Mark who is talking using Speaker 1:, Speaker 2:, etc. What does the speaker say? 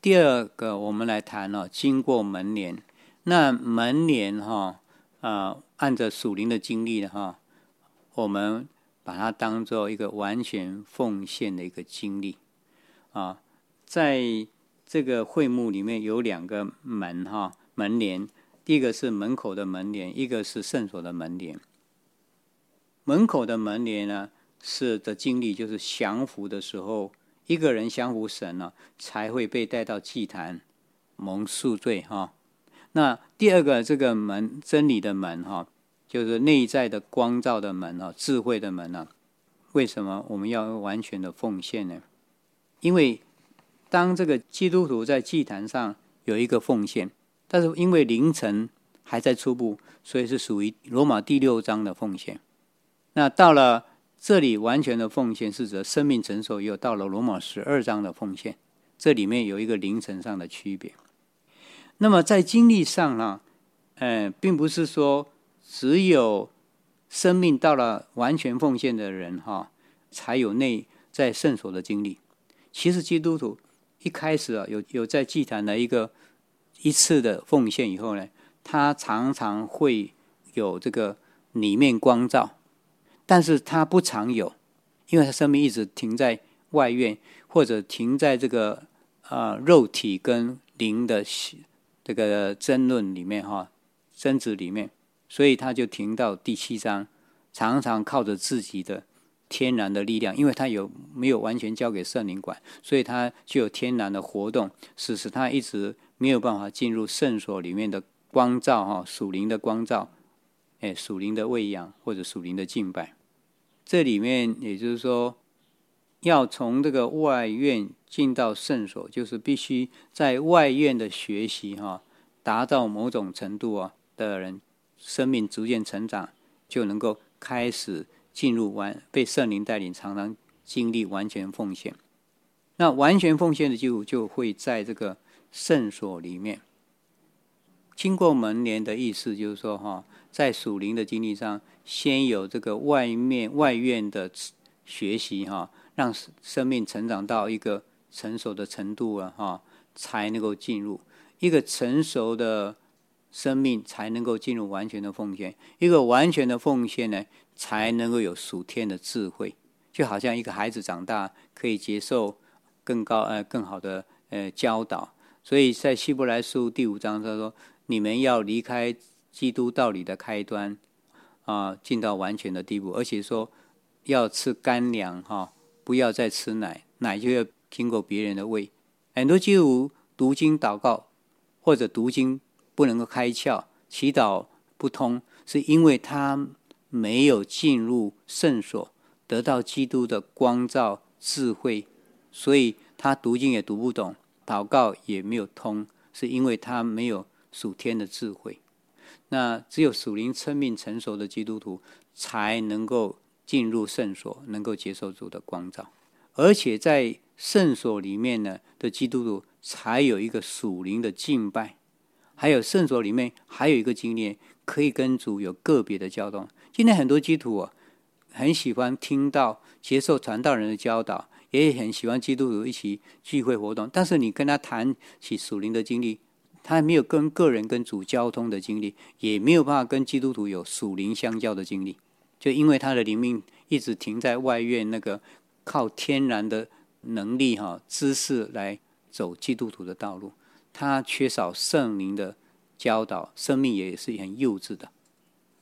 Speaker 1: 第二个我们来谈经过门年。那门年按着属灵的经历我们把它当作一个完全奉献的一个经历在这个会幕里面有两个门门帘，第一个是门口的门帘，一个是圣所的门帘。门口的门帘呢，是的经历就是降服的时候，一个人降服神才会被带到祭坛蒙恕罪那第二个这个门，真理的门就是内在的光照的门智慧的门为什么我们要完全的奉献呢？因为当这个基督徒在祭坛上有一个奉献，但是因为凌晨还在初步，所以是属于罗马第6章的奉献。那到了这里完全的奉献是指生命成熟，又到了罗马12章的奉献，这里面有一个凌晨上的区别。那么在经历上并不是说只有生命到了完全奉献的人才有在圣所的经历。其实基督徒一开始有在祭坛的一次的奉献以后呢，他常常会有这个里面光照，但是他不常有，因为他生命一直停在外院，或者停在这个肉体跟灵的这个争论里面争执里面，所以他就停到第7章，常常靠着自己的天然的力量，因为他没有完全交给圣灵管，所以他就有天然的活动，使他一直没有办法进入圣所里面的光照属灵的光照，属灵的喂养或者属灵的敬拜。这里面也就是说，要从这个外院进到圣所，就是必须在外院的学习达到某种程度的人，生命逐渐成长，就能够开始进入被圣灵带领，常常经历完全奉献。那完全奉献的基督就会在这个圣所里面。经过门帘的意思就是说在属灵的经历上，先有这个外院的学习让生命成长到一个成熟的程度才能够进入一个成熟的生命，才能够进入完全的奉献。一个完全的奉献呢，才能够有属天的智慧。就好像一个孩子长大可以接受更好的教导。所以在希伯来书第5章他说，你们要离开基督道理的开端进到完全的地步，而且说要吃干粮不要再吃奶，奶就要经过别人的胃。很多基督徒读经祷告，或者读经不能够开窍，祈祷不通，是因为他没有进入圣所，得到基督的光照智慧，所以他读经也读不懂，祷告也没有通，是因为他没有属天的智慧。那只有属灵生命成熟的基督徒才能够进入圣所，能够接受主的光照。而且在圣所里面呢的基督徒才有一个属灵的敬拜，还有圣所里面还有一个经验，可以跟主有个别的交通。今天很多基督徒很喜欢听到接受传道人的教导，也很喜欢基督徒一起聚会活动，但是你跟他谈起属灵的经历，他没有跟个人跟主交通的经历，也没有办法跟基督徒有属灵相交的经历，就因为他的灵命一直停在外院那个靠天然的能力知识来走基督徒的道路，他缺少圣灵的教导，生命也是很幼稚的。